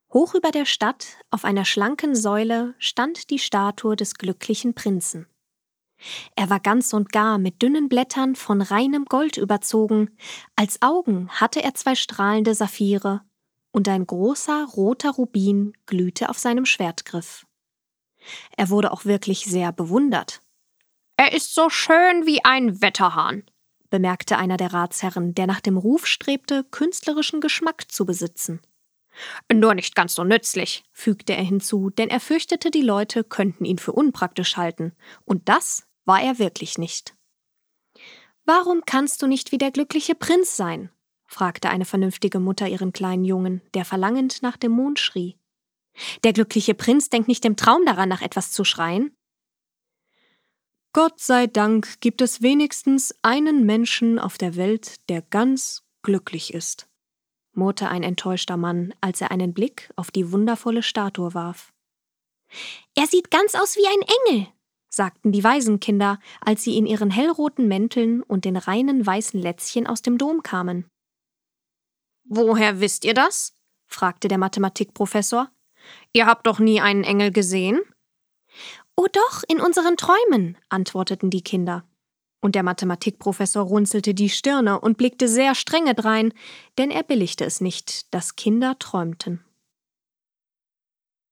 Hoch über der Stadt, auf einer schlanken Säule, stand die Statue des glücklichen Prinzen. Er war ganz und gar mit dünnen Blättern von reinem Gold überzogen, als Augen hatte er 2 strahlende Saphire, und ein großer roter Rubin glühte auf seinem Schwertgriff. Er wurde auch wirklich sehr bewundert. »Er ist so schön wie ein Wetterhahn«, bemerkte einer der Ratsherren, der nach dem Ruf strebte, künstlerischen Geschmack zu besitzen. »Nur nicht ganz so nützlich«, fügte er hinzu, denn er fürchtete, die Leute könnten ihn für unpraktisch halten, und das war er wirklich nicht. »Warum kannst du nicht wie der glückliche Prinz sein?« fragte eine vernünftige Mutter ihren kleinen Jungen, der verlangend nach dem Mond schrie. »Der glückliche Prinz denkt nicht im Traum daran, nach etwas zu schreien.« »Gott sei Dank gibt es wenigstens einen Menschen auf der Welt, der ganz glücklich ist«, murrte ein enttäuschter Mann, als er einen Blick auf die wundervolle Statue warf. »Er sieht ganz aus wie ein Engel«, sagten die Waisenkinder, als sie in ihren hellroten Mänteln und den reinen weißen Lätzchen aus dem Dom kamen. »Woher wisst ihr das?« fragte der Mathematikprofessor. »Ihr habt doch nie einen Engel gesehen?« »Oh doch, in unseren Träumen«, antworteten die Kinder. Und der Mathematikprofessor runzelte die Stirne und blickte sehr strenge drein, denn er billigte es nicht, dass Kinder träumten.